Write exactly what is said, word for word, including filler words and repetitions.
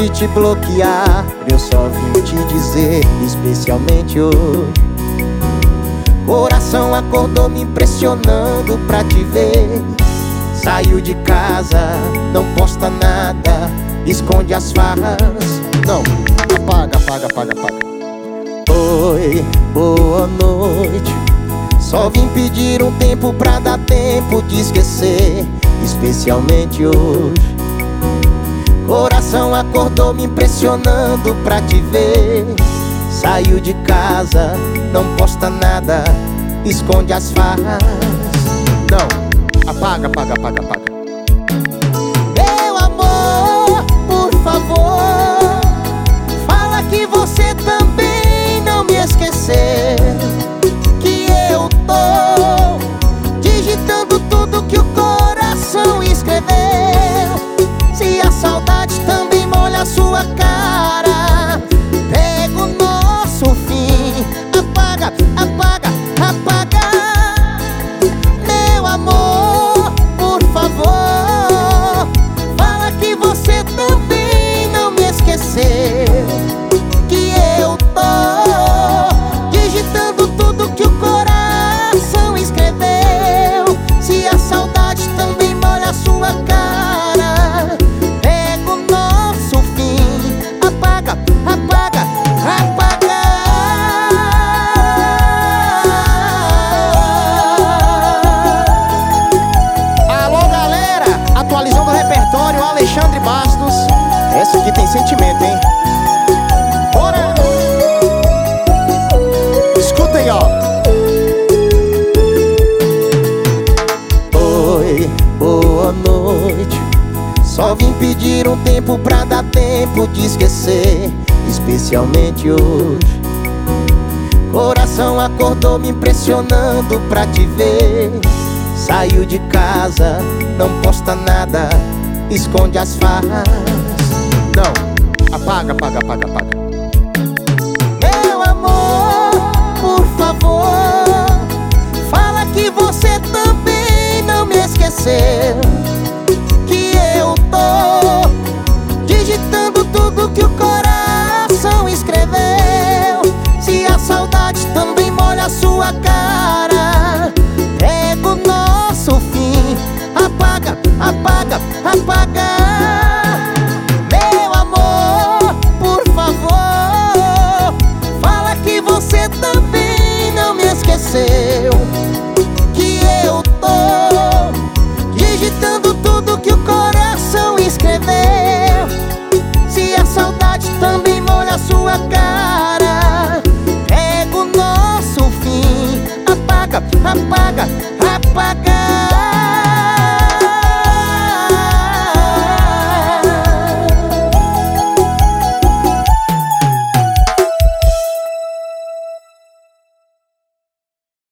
de te bloquear, eu só vim te dizer, especialmente hoje. Coração acordou me impressionando pra te ver. Saiu de casa, não posta nada, esconde as farras. Não, apaga, apaga, apaga, apaga. Oi, boa noite. Só vim pedir um tempo pra dar tempo de esquecer, especialmente hoje. Coração acordou me impressionando pra te ver. Saiu de casa, não posta nada, esconde as farras. Não, apaga, apaga, apaga, apaga. Meu amor, por favor, fala que você também não me esqueceu. Que eu tô digitando tudo que o coração escreveu. Se a saudade também molha a sua cara, pega o nosso fim. Apaga, apaga, apaga. Meu amor, por favor, fala que você também não me esqueceu. Que eu tô digitando tudo que o coração escreveu. Se a saudade também molha a sua cara, pega o nosso fim. Apaga, apaga, apaga. Alô galera, atualizando o repertório, Alexandre Bastos. Essa aqui tem sentimento, hein? Bora! Escuta aí, ó. Oi, boa noite. Só vim pedir um tempo pra dar tempo de esquecer, especialmente hoje. Coração acordou me impressionando pra te ver. Saiu de casa, não posta nada, esconde as farras. Não, apaga, apaga, apaga, apaga. Meu amor, por favor, fala que você também não me esqueceu. Que eu tô digitando tudo que o coração escreveu. Se a saudade também molha a sua cara, pega o nosso fim. Apaga, apaga, apaga.